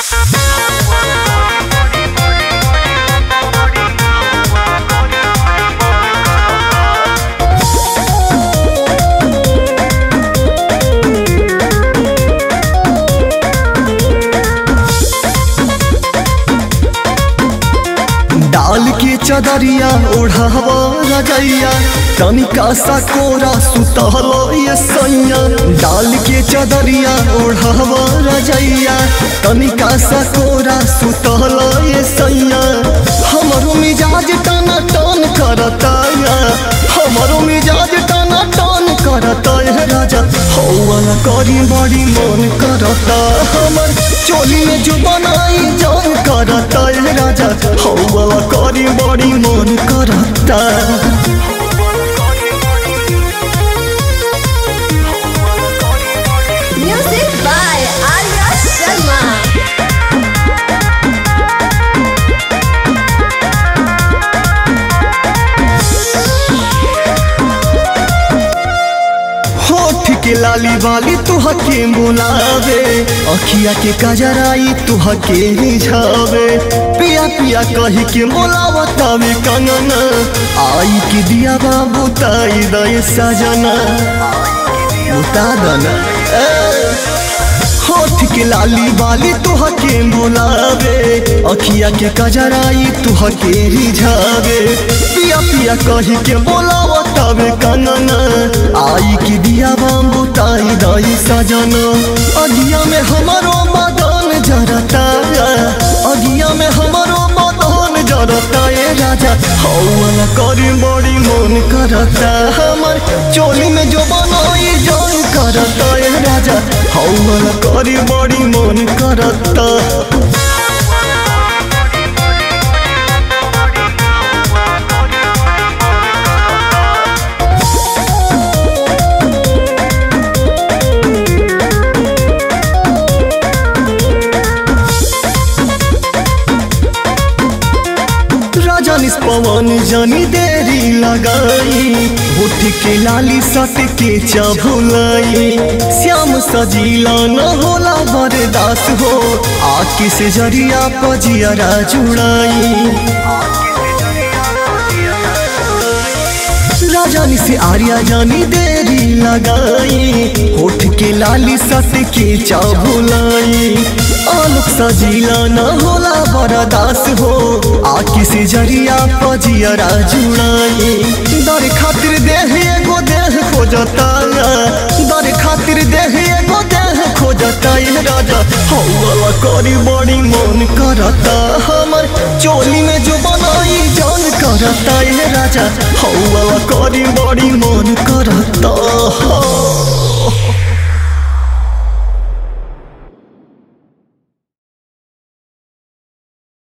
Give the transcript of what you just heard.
डाल के चदरिया ओढ़ावा रजैया तनिका सा कोरा सुतलो ये सैया। डाल के चदरिया ओढ़ावा रजैया तनिका सा कोरा सुतलो ये सैया। हमरो मिजाज टाना टान करता हमरो मिजाज टाना टान करता है राजा हौवा करी बड़ी मन करता हमर चोली में जो बनाई जान करता है राजा हौवा करी बड़ी मन करता। Music by Arya Sharma. होठ के लाली वाली तुहके बोलावे अखिया के कजराई तुहके रिझावे पिया पिया कही के बोलावतावे कंगना आई के दिया बाबू ताई दे सजना बुता दना। होठ के लाली वाली तुहके बोलावे अखिया के कजराई तुहके रिझावे पिया पिया कही के बोलावतावे कंगना आई की दिया बाबू ताई दाई सजना। अगिया में हमारो बदन जरता अगिया में हमारो बदन जरता ये राजा हौवा करी बड़ी मन करता हमर चोली में जो बनाई जान करता ये राजा हौवा करी बड़ी मन करता। जानिस पवन जानी देरी लगाई होठ के लाली सट के चभुलाई श्याम सजीला न होला बरदास हो आके से जरिया पजियरा जुड़ाई। राजानी से आर्या जानी देरी लगाई होठ के लाली सट के चभुलाई आलोक सजीला न होला बरदास हो आके से जरिया पजियरा जुड़ाई। दर खातिर देह एगो देह खोजता दर खातिर देह एगो देह खोजता ये राजा हौवा करी बड़ी मन करता हमर चोली में जो बनाई जान करता ये राजा हौवा करी बड़ी मन करता।